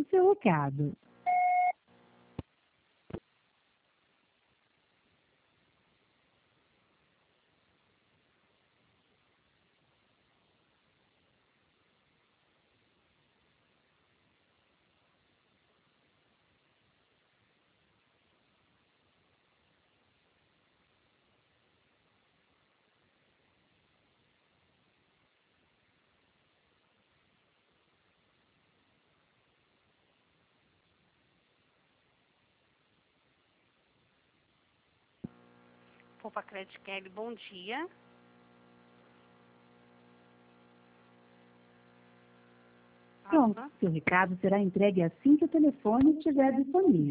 o seu recado. Fofacred Kelly, bom dia. Pronto, seu recado será entregue assim que o telefone estiver disponível.